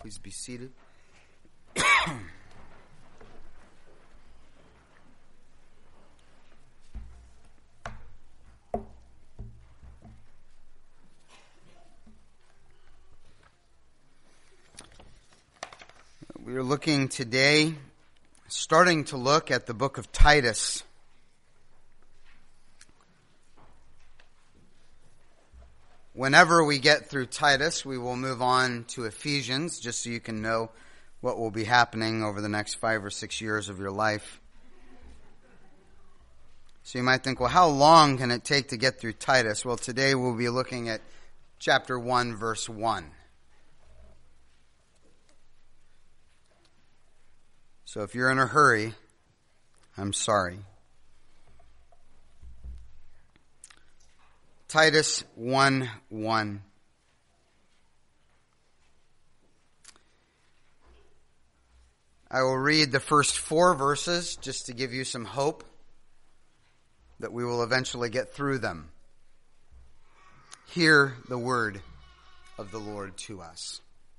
Please be seated. We are looking today, starting to look at the book of Titus. Whenever we get through Titus, we will move on to Ephesians, just so you can know what will be happening over the next 5 or 6 years of your life. So you might think, well, how long can it take to get through Titus? Well, today we'll be looking at chapter 1, verse 1. So if you're in a hurry, I'm sorry. Titus 1:1. I will read the first 4 verses just to give you some hope that we will eventually get through them. Hear the word of the Lord to us.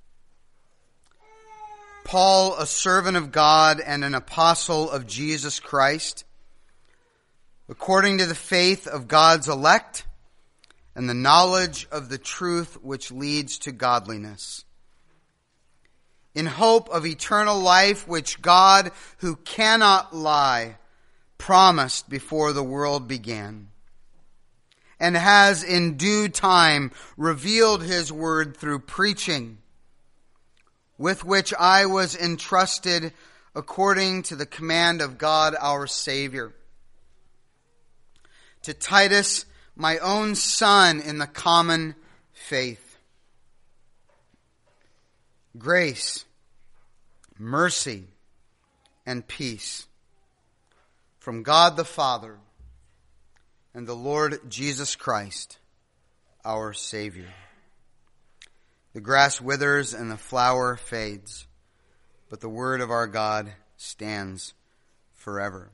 Paul, a servant of God and an apostle of Jesus Christ, according to the faith of God's elect and the knowledge of the truth which leads to godliness, in hope of eternal life which God, who cannot lie, promised before the world began, and has in due time revealed his word through preaching, with which I was entrusted according to the command of God our Savior. To Titus, my own son in the common faith, grace, mercy, and peace from God the Father and the Lord Jesus Christ, our Savior. The grass withers and the flower fades, but the word of our God stands forever.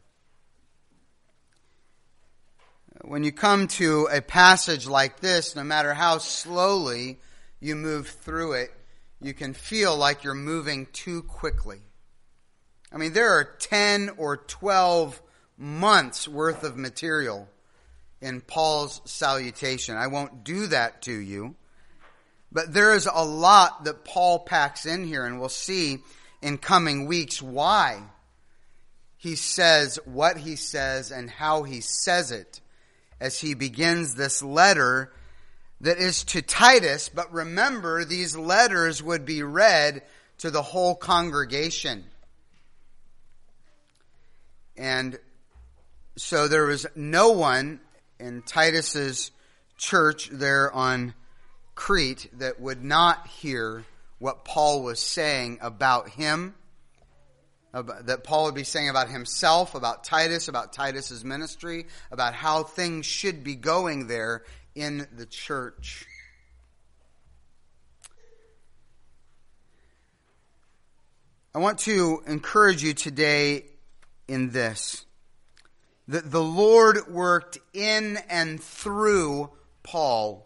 When you come to a passage like this, no matter how slowly you move through it, you can feel like you're moving too quickly. I mean, there are 10 or 12 months worth of material in Paul's salutation. I won't do that to you. But there is a lot that Paul packs in here, and we'll see in coming weeks why he says what he says and how he says it as he begins this letter that is to Titus. But remember, these letters would be read to the whole congregation. And so there was no one in Titus's church there on Crete that would not hear what Paul was saying about him, that Paul would be saying about himself, about Titus's ministry, about how things should be going there in the church. I want to encourage you today in this, that the Lord worked in and through Paul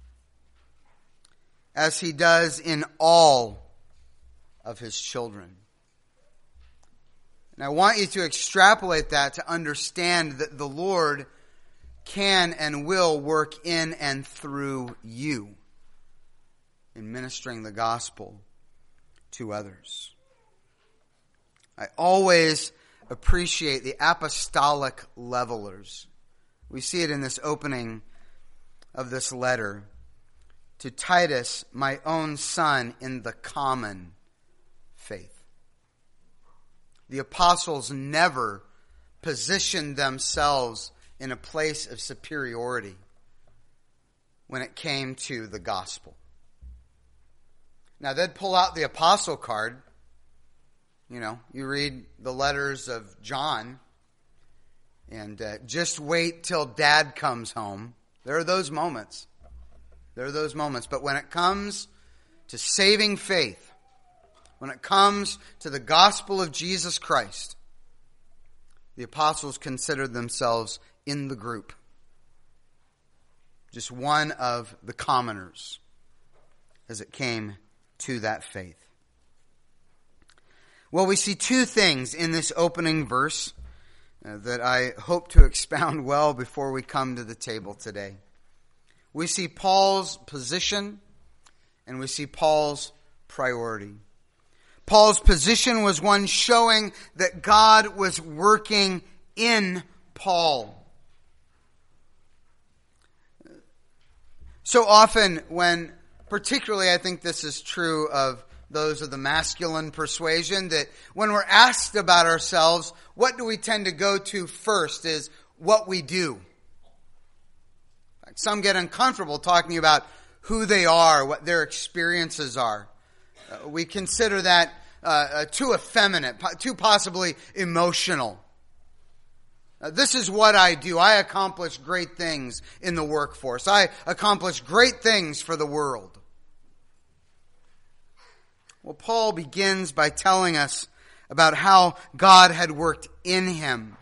as he does in all of his children. And I want you to extrapolate that to understand that the Lord can and will work in and through you in ministering the gospel to others. I always appreciate the apostolic levelers. We see it in this opening of this letter. To Titus, my own son in the common faith. The apostles never positioned themselves in a place of superiority when it came to the gospel. Now, they'd pull out the apostle card. You know, you read the letters of John, and just wait till Dad comes home. There are those moments. But when it comes to saving faith, when it comes to the gospel of Jesus Christ, the apostles considered themselves in the group. Just one of the commoners as it came to that faith. Well, we see two things in this opening verse that I hope to expound well before we come to the table today. We see Paul's position and we see Paul's priority. Paul's position was one showing that God was working in Paul. So often when, particularly I think this is true of those of the masculine persuasion, that when we're asked about ourselves, what do we tend to go to first is what we do. Some get uncomfortable talking about who they are, what their experiences are. We consider that too effeminate, too possibly emotional. This is what I do. I accomplish great things in the workforce. I accomplish great things for the world. Well, Paul begins by telling us about how God had worked in him.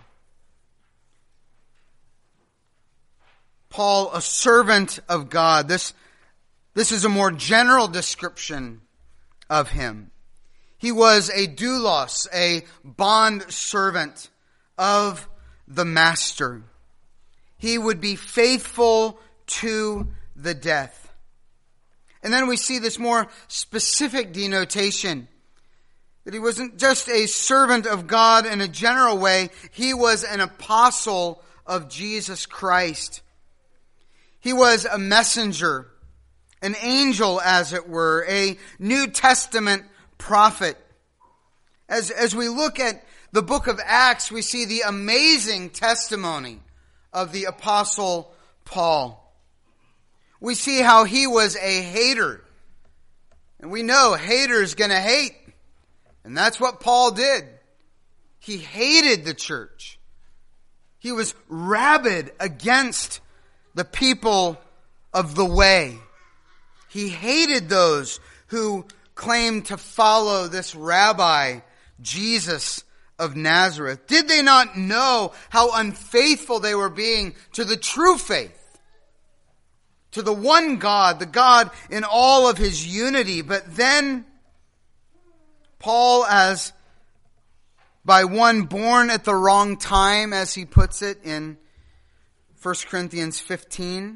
Paul, a servant of God. This is a more general description of him. He was a doulos, a bond servant of the master. He would be faithful to the death. And then we see this more specific denotation, that he wasn't just a servant of God in a general way, he was an apostle of Jesus Christ. He was a messenger, an angel as it were, a New Testament prophet. As we look at the book of Acts, we see the amazing testimony of the apostle Paul. We see how he was a hater. And we know haters gonna hate. And that's what Paul did. He hated the church. He was rabid against the people of the way. He hated those who claimed to follow this rabbi, Jesus of Nazareth. Did they not know how unfaithful they were being to the true faith? To the one God, the God in all of his unity. But then Paul, as by one born at the wrong time, as he puts it in 1 Corinthians 15,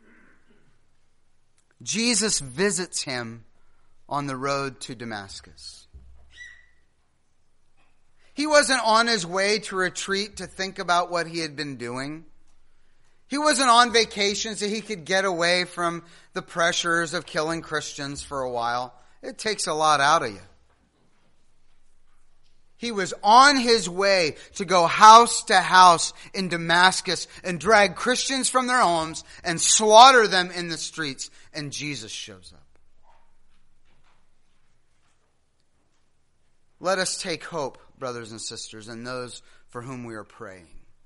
Jesus visits him on the road to Damascus. He wasn't on his way to retreat to think about what he had been doing. He wasn't on vacation so he could get away from the pressures of killing Christians for a while. It takes a lot out of you. He was on his way to go house to house in Damascus and drag Christians from their homes and slaughter them in the streets. And Jesus shows up. Let us take hope, brothers and sisters, in those for whom we are praying.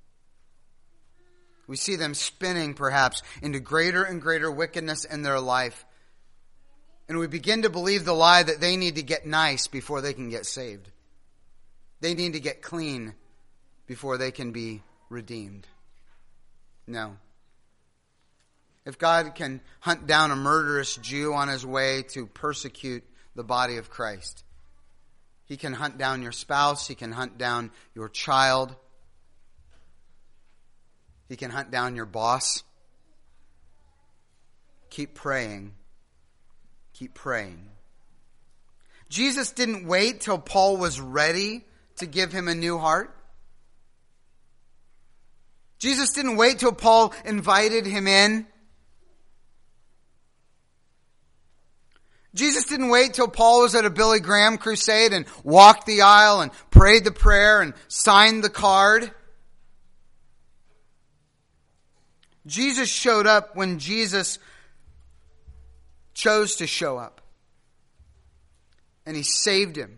We see them spinning, perhaps, into greater and greater wickedness in their life. And we begin to believe the lie that they need to get nice before they can get saved. They need to get clean before they can be redeemed. No. If God can hunt down a murderous Jew on his way to persecute the body of Christ, he can hunt down your spouse, he can hunt down your child, he can hunt down your boss. Keep praying. Keep praying. Jesus didn't wait till Paul was ready to give him a new heart. Jesus didn't wait till Paul invited him in. Jesus didn't wait till Paul was at a Billy Graham crusade and walked the aisle and prayed the prayer and signed the card. Jesus showed up when Jesus chose to show up. And he saved him.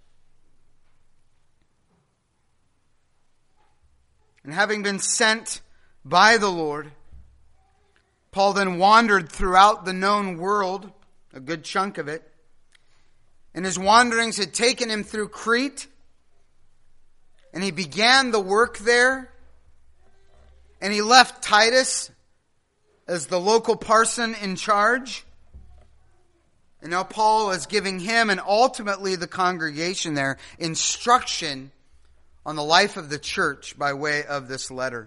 And having been sent by the Lord, Paul then wandered throughout the known world, a good chunk of it. And his wanderings had taken him through Crete. And he began the work there. And he left Titus as the local parson in charge. And now Paul is giving him and ultimately the congregation there instruction on the life of the church by way of this letter.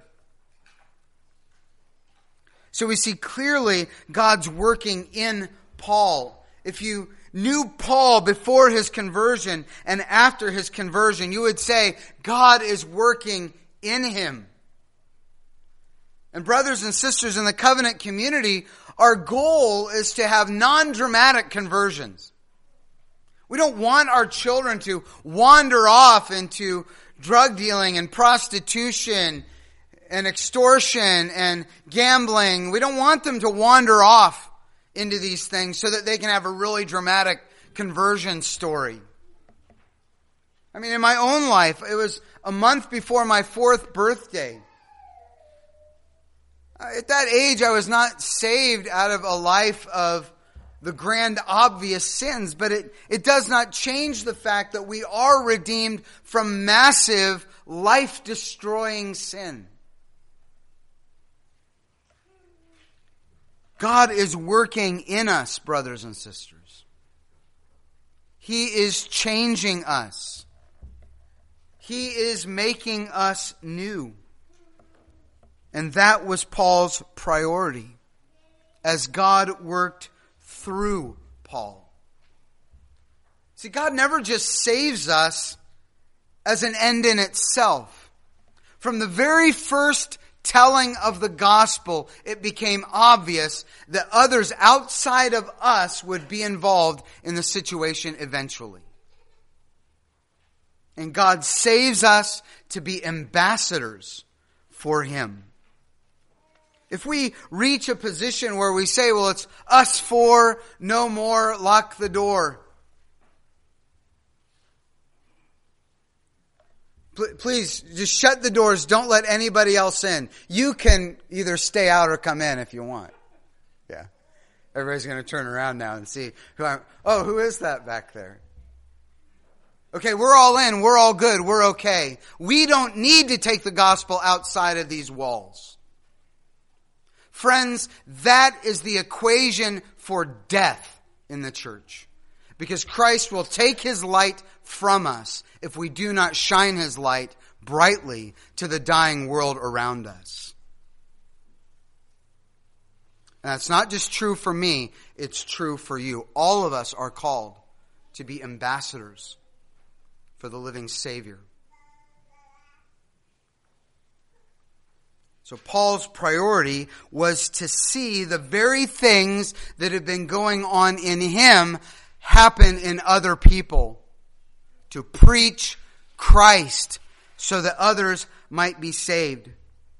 So we see clearly God's working in Paul. If you knew Paul before his conversion and after his conversion, you would say God is working in him. And brothers and sisters in the covenant community, our goal is to have non-dramatic conversions. We don't want our children to wander off into drug dealing and prostitution and extortion and gambling. We don't want them to wander off into these things so that they can have a really dramatic conversion story. I mean, in my own life, it was a month before my 4th birthday. At that age, I was not saved out of a life of the grand obvious sins, but it does not change the fact that we are redeemed from massive, life-destroying sin. God is working in us, brothers and sisters. He is changing us. He is making us new. And that was Paul's priority as God worked through Paul. See, God never just saves us as an end in itself. From the very first telling of the gospel, it became obvious that others outside of us would be involved in the situation eventually. And God saves us to be ambassadors for Him. If we reach a position where we say, well, it's us four, no more, lock the door. Please, just shut the doors. Don't let anybody else in. You can either stay out or come in if you want. Yeah. Everybody's going to turn around now and see who is that back there? Okay, we're all in. We're all good. We're okay. We don't need to take the gospel outside of these walls. Friends, that is the equation for death in the church. Because Christ will take His light from us if we do not shine His light brightly to the dying world around us. And that's not just true for me, it's true for you. All of us are called to be ambassadors for the living Savior. So Paul's priority was to see the very things that had been going on in him happen in other people. To preach Christ so that others might be saved.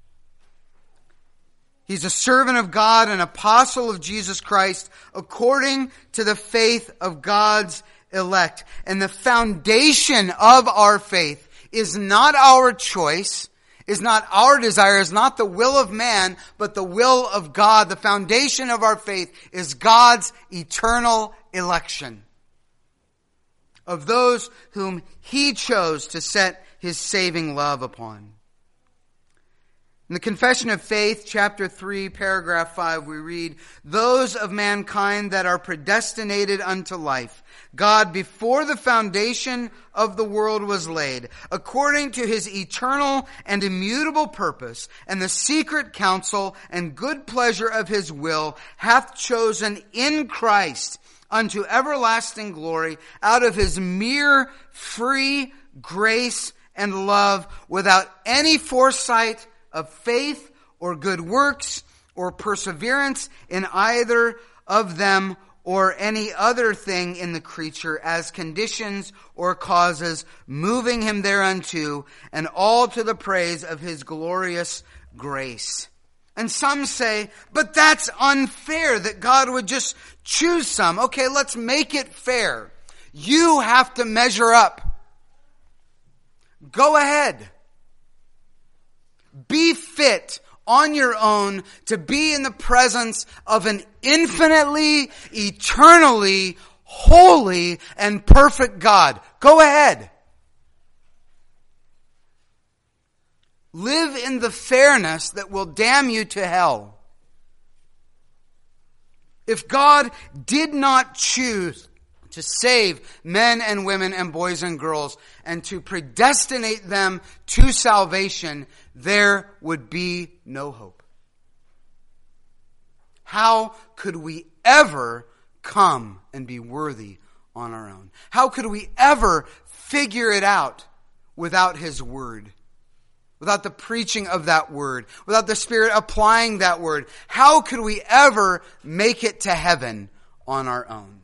He's a servant of God, an apostle of Jesus Christ, according to the faith of God's elect. And the foundation of our faith is not our choice, is not our desire, is not the will of man, but the will of God. The foundation of our faith is God's eternal election of those whom He chose to set His saving love upon. In the Confession of Faith, chapter 3, paragraph 5, we read, "Those of mankind that are predestinated unto life, God before the foundation of the world was laid, according to His eternal and immutable purpose, and the secret counsel and good pleasure of His will, hath chosen in Christ unto everlasting glory, out of His mere free grace and love, without any foresight of faith or good works or perseverance in either of them or any other thing in the creature as conditions or causes moving Him thereunto, and all to the praise of His glorious grace." And some say, but that's unfair that God would just choose some. Okay, let's make it fair. You have to measure up. Go ahead. Be fit on your own to be in the presence of an infinitely, eternally, holy, and perfect God. Go ahead. Live in the fairness that will damn you to hell. If God did not choose to save men and women and boys and girls and to predestinate them to salvation, there would be no hope. How could we ever come and be worthy on our own? How could we ever figure it out without His Word? Without the preaching of that Word? Without the Spirit applying that Word? How could we ever make it to heaven on our own?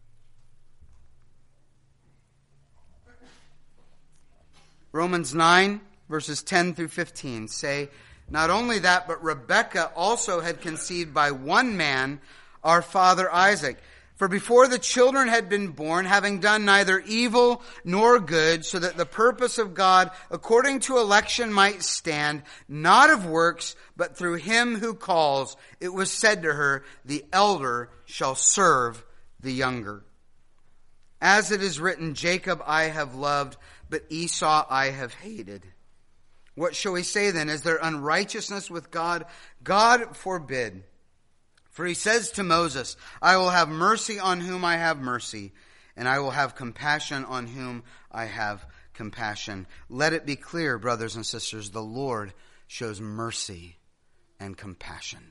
Romans 9, verses 10 through 15 say, not only that, but Rebekah also had conceived by one man, our father Isaac. For before the children had been born, having done neither evil nor good, so that the purpose of God according to election might stand, not of works, but through him who calls, it was said to her, the elder shall serve the younger. As it is written, Jacob I have loved, but Esau I have hated. What shall we say then? Is there unrighteousness with God? God forbid. For he says to Moses, I will have mercy on whom I have mercy, and I will have compassion on whom I have compassion. Let it be clear, brothers and sisters, the Lord shows mercy and compassion.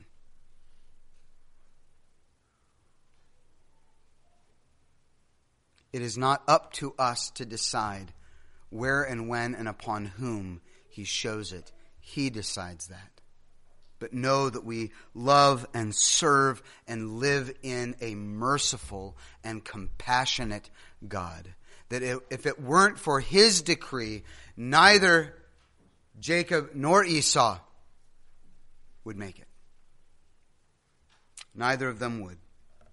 It is not up to us to decide where and when and upon whom He shows it. He decides that. But know that we love and serve and live in a merciful and compassionate God. That if it weren't for His decree, neither Jacob nor Esau would make it. Neither of them would.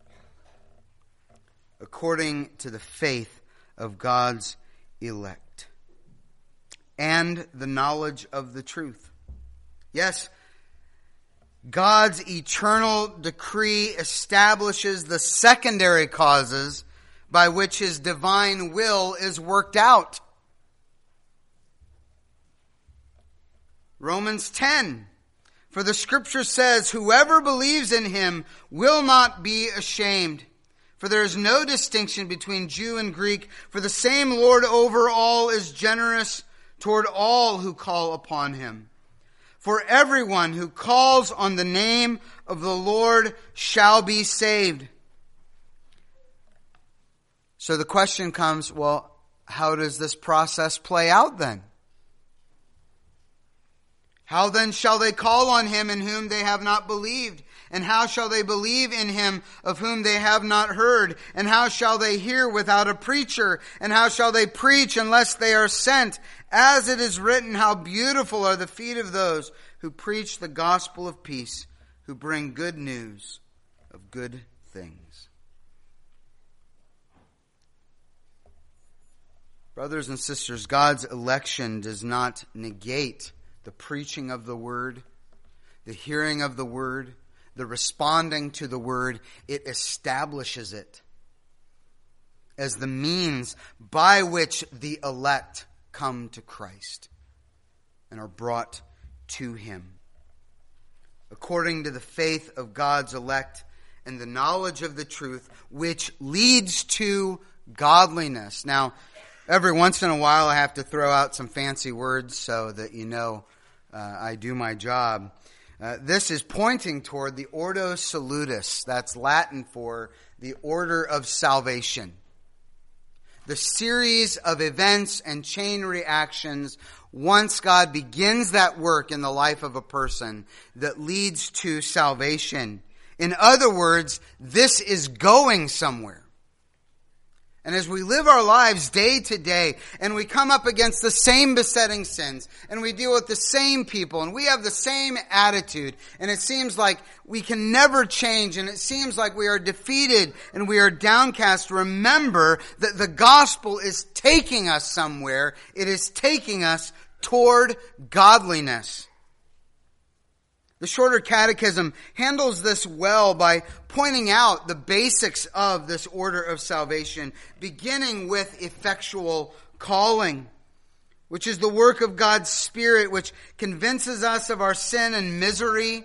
According to the faith of God's elect and the knowledge of the truth. Yes, God's eternal decree establishes the secondary causes by which His divine will is worked out. Romans 10. For the Scripture says, whoever believes in Him will not be ashamed. For there is no distinction between Jew and Greek, for the same Lord over all is generous toward all who call upon Him. For everyone who calls on the name of the Lord shall be saved. So the question comes, well, how does this process play out then? How then shall they call on Him in whom they have not believed? And how shall they believe in Him of whom they have not heard? And how shall they hear without a preacher? And how shall they preach unless they are sent? As it is written, how beautiful are the feet of those who preach the gospel of peace, who bring good news of good things. Brothers and sisters, God's election does not negate the preaching of the Word, the hearing of the Word, the responding to the Word. It establishes it as the means by which the elect come to Christ and are brought to Him. According to the faith of God's elect and the knowledge of the truth, which leads to godliness. Now, every once in a while I have to throw out some fancy words so that you know I do my job. This is pointing toward the Ordo Salutis. That's Latin for the order of salvation. The series of events and chain reactions once God begins that work in the life of a person that leads to salvation. In other words, this is going somewhere. And as we live our lives day to day, and we come up against the same besetting sins, and we deal with the same people, and we have the same attitude, and it seems like we can never change, and it seems like we are defeated and we are downcast, remember that the gospel is taking us somewhere. It is taking us toward godliness. The Shorter Catechism handles this well by pointing out the basics of this order of salvation, beginning with effectual calling, which is the work of God's Spirit, which convinces us of our sin and misery,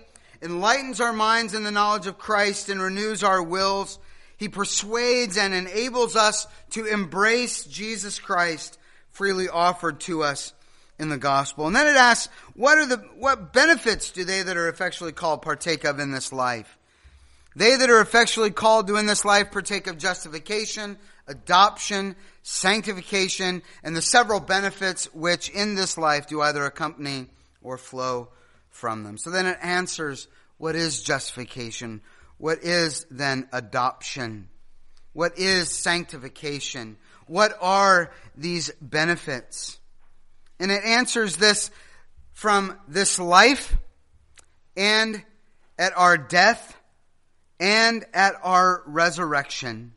enlightens our minds in the knowledge of Christ and renews our wills. He persuades and enables us to embrace Jesus Christ freely offered to us in the gospel. And then it asks, what benefits do they that are effectually called partake of in this life? They that are effectually called to in this life partake of justification, adoption, sanctification, and the several benefits which in this life do either accompany or flow from them. So then it answers, what is justification? What is then adoption? What is sanctification? What are these benefits? And it answers this from this life and at our death and at our resurrection.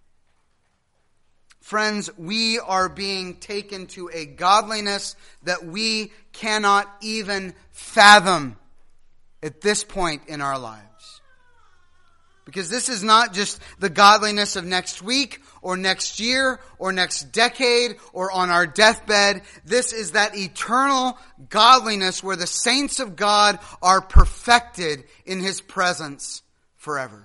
Friends, we are being taken to a godliness that we cannot even fathom at this point in our lives. Because this is not just the godliness of next week or next year or next decade or on our deathbed. This is that eternal godliness where the saints of God are perfected in His presence forever.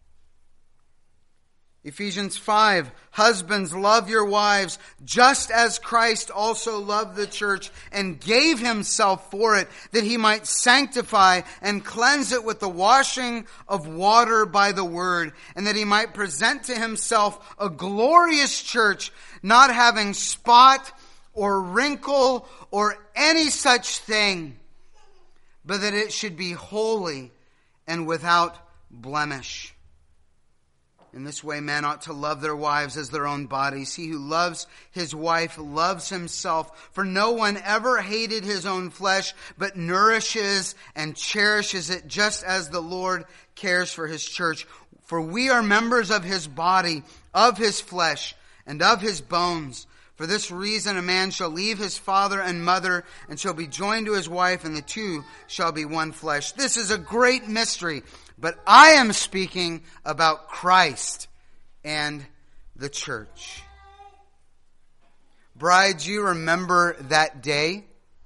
Ephesians 5, husbands, love your wives, just as Christ also loved the church and gave Himself for it, that He might sanctify and cleanse it with the washing of water by the word, and that He might present to Himself a glorious church, not having spot or wrinkle or any such thing, but that it should be holy and without blemish. In this way, men ought to love their wives as their own bodies. He who loves his wife loves himself. For no one ever hated his own flesh, but nourishes and cherishes it, just as the Lord cares for His church. For we are members of His body, of His flesh, and of His bones. For this reason, a man shall leave his father and mother, and shall be joined to his wife, and the two shall be one flesh. This is a great mystery. But I am speaking about Christ and the church. Brides, you remember that day?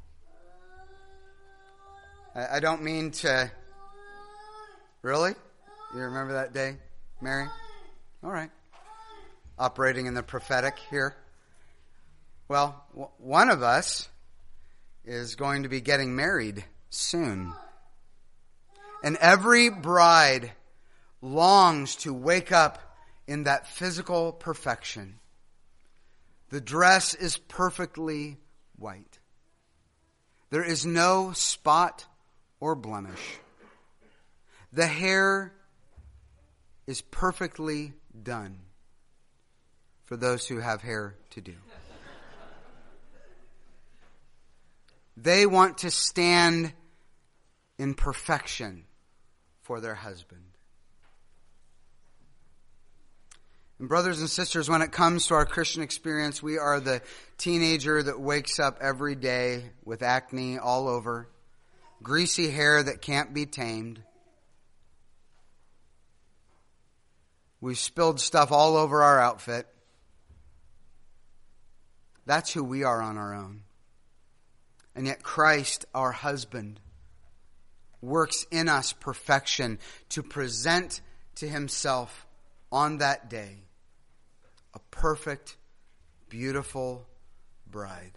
I don't mean to... Really? You remember that day, Mary? All right. Operating in the prophetic here. Well, one of us is going to be getting married soon. And every bride longs to wake up in that physical perfection. The dress is perfectly white. There is no spot or blemish. The hair is perfectly done for those who have hair to do. They want to stand in perfection for their husband. And brothers and sisters, when it comes to our Christian experience, we are the teenager that wakes up every day with acne all over, greasy hair that can't be tamed. We've spilled stuff all over our outfit. That's who we are on our own. And yet Christ, our husband, works in us perfection to present to Himself on that day a perfect, beautiful bride.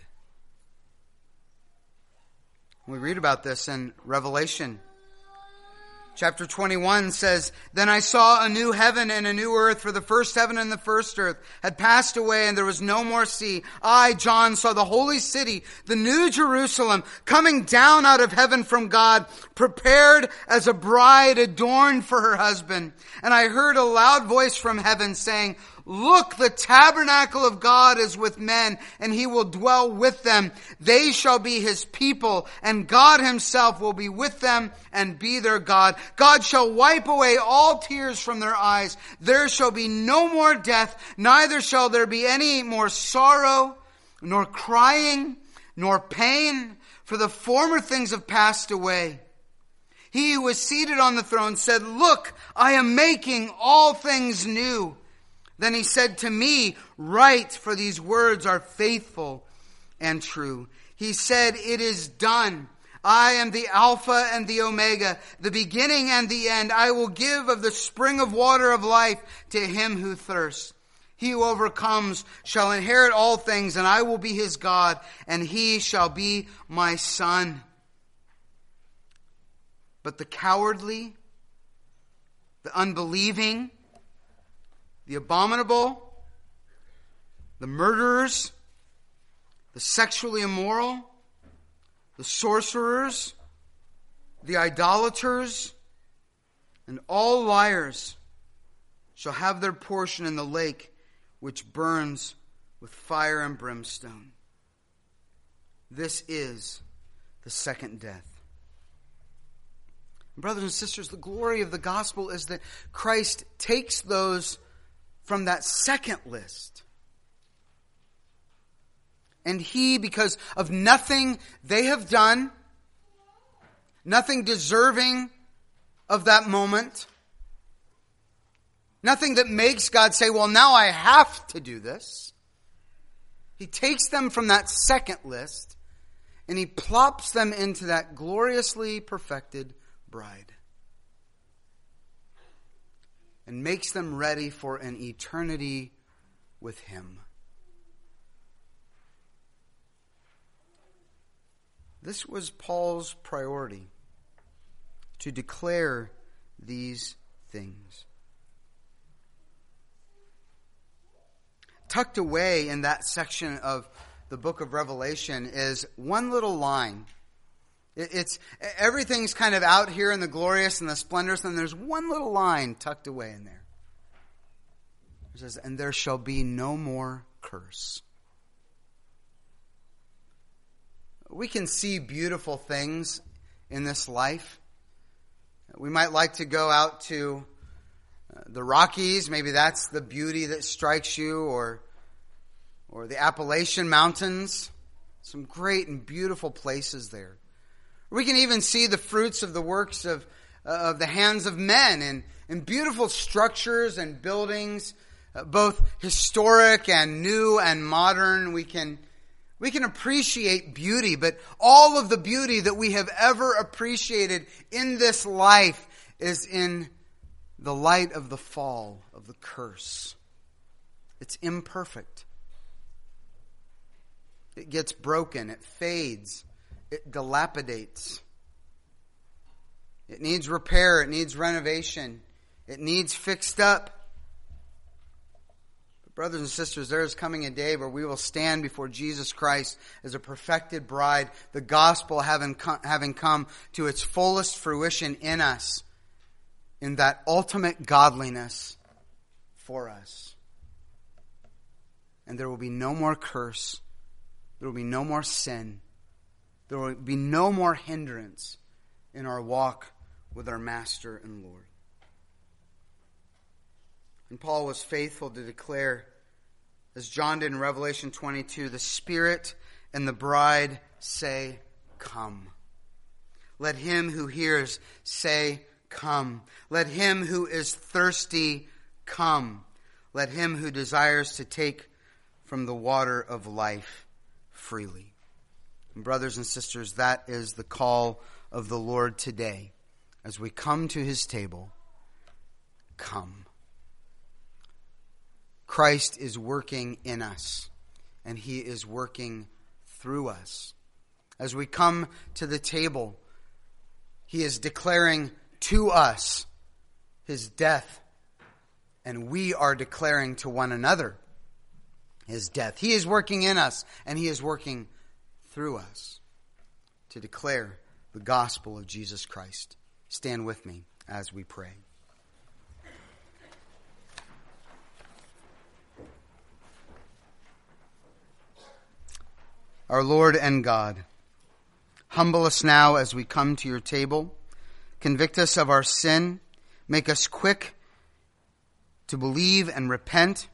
We read about this in Revelation. Chapter 21 says, Then I saw a new heaven and a new earth, for the first heaven and the first earth had passed away, and there was no more sea. I, John, saw the holy city, the new Jerusalem, coming down out of heaven from God, prepared as a bride adorned for her husband. And I heard a loud voice from heaven saying, Look, the tabernacle of God is with men, and He will dwell with them. They shall be His people, and God Himself will be with them and be their God. God shall wipe away all tears from their eyes. There shall be no more death, neither shall there be any more sorrow, nor crying, nor pain, for the former things have passed away. He who was seated on the throne said, Look, I am making all things new. Then He said to me, Write, for these words are faithful and true. He said, It is done. I am the Alpha and the Omega, the beginning and the end. I will give of the spring of water of life to him who thirsts. He who overcomes shall inherit all things, and I will be his God, and he shall be my son. But the cowardly, the unbelieving, the abominable, the murderers, the sexually immoral, the sorcerers, the idolaters, and all liars shall have their portion in the lake which burns with fire and brimstone. This is the second death. Brothers and sisters, the glory of the gospel is that Christ takes those from that second list. And he, because of nothing they have done, nothing deserving of that moment, nothing that makes God say, well, now I have to do this. He takes them from that second list and he plops them into that gloriously perfected bride and makes them ready for an eternity with him. This was Paul's priority, to declare these things. Tucked away in that section of the book of Revelation is one little line. It's everything's kind of out here in the glorious and the splendorous, and there's one little line tucked away in there. It says, and there shall be no more curse. We can see beautiful things in this life. We might like to go out to the Rockies. Maybe that's the beauty that strikes you, or the Appalachian Mountains. Some great and beautiful places there. We can even see the fruits of the works of the hands of men in beautiful structures and buildings, both historic and new and modern. We can appreciate beauty, but all of the beauty that we have ever appreciated in this life is in the light of the fall, of the curse. It's imperfect. It gets broken. It fades. It dilapidates. It needs repair. It needs renovation. It needs fixed up. But brothers and sisters, there is coming a day where we will stand before Jesus Christ as a perfected bride, the gospel having come to its fullest fruition in us, in that ultimate godliness for us. And there will be no more curse. There will be no more sin. There will be no more hindrance in our walk with our Master and Lord. And Paul was faithful to declare, as John did in Revelation 22, the Spirit and the bride say, come. Let him who hears say, come. Let him who is thirsty come. Let him who desires to take from the water of life freely. And brothers and sisters, that is the call of the Lord today. As we come to his table, come. Christ is working in us, and he is working through us. As we come to the table, he is declaring to us his death, and we are declaring to one another his death. He is working in us, and he is working through us to declare the gospel of Jesus Christ. Stand with me as we pray. Our Lord and God, humble us now as we come to your table. Convict us of our sin. Make us quick to believe and repent.